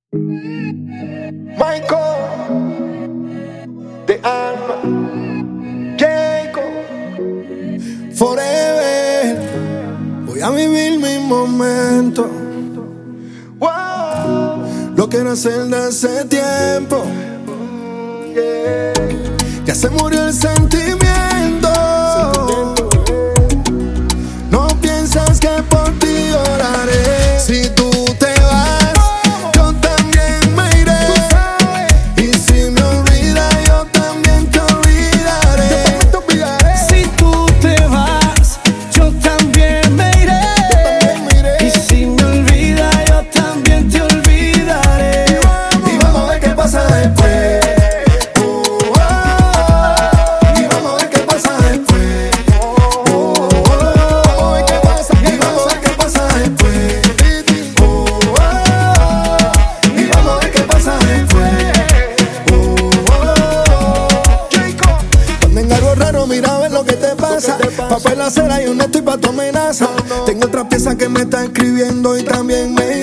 Michael, de Alma, Jacob, Forever, voy a vivir mi momento. wow, Lo quiero hacer de hace tiempo. yeah. Ya se murió el sentimiento. No piensas que por ti oraré. Si tú te vas, yo también me iré. Y si me olvidas, yo también te olvidaré. Si tú te vas, yo también me iré. Y si me olvidas, yo también te olvidaré. Y vamos a ver qué pasa después. Y vamos a ver qué pasa después. Vamos a ver qué pasa. Y vamos a ver qué pasa después. Y vamos a ver qué pasa después. Cuando en algo raro, mira a ver lo que te pasa. Papel, acera y un esto y pa' tu amenaza. Tengo otra pieza que me está escribiendo y también me